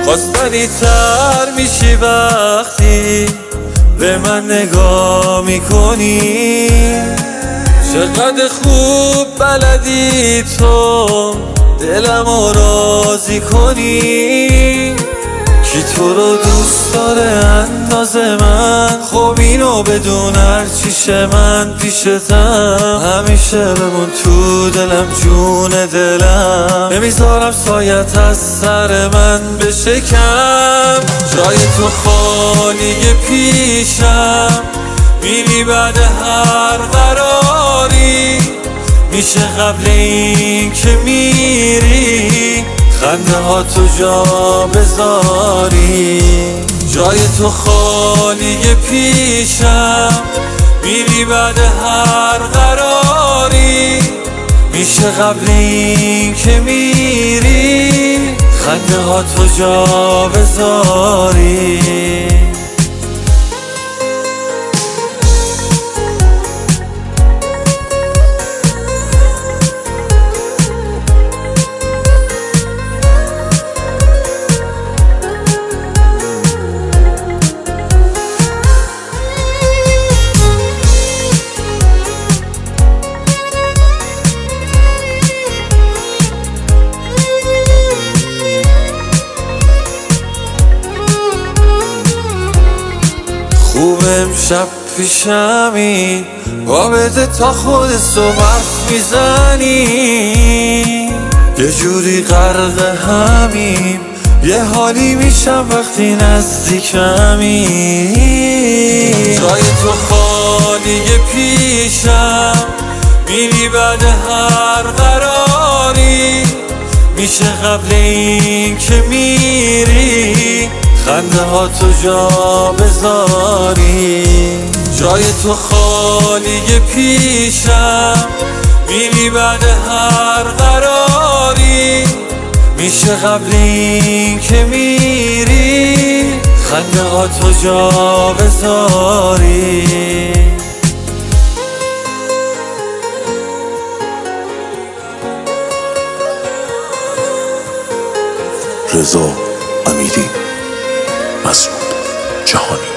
باستانی تر میشی وقتی به من نگاه میکنی. چقدر خوب بلدی تو دلمو راضی کنی. کی تو رو دوست داره انداز من؟ خب اینو بدون هرچیشه من پیشتم. همیشه بمون تو دلم جون دلم. نمیذارم سایت از سر من بشه کم. جای تو خالیه پیشم، میری بعد هر قراری. میشه قبل این که میری خنده ها تو جا بذاری. جای تو خالیه پیشم، میری بعد هر قراری. میشه قبل این که میری خنده ها تو جا بذاری. خوب امشب پیشمی با بده تا خود صبح میزنی. یه جوری غرق همیم، یه حالی میشم وقتی نزدیکمی. جای تو خالیه پیشم، میری بعد هر قراری. میشه قبل این که میری خنده ها تو جا بذاری. جای تو خالیه پیشم، میری بعد هر قراری. میشه قبل این که میری خنده ها تو جا بذاری. رضا امیری، مسعود جهانی.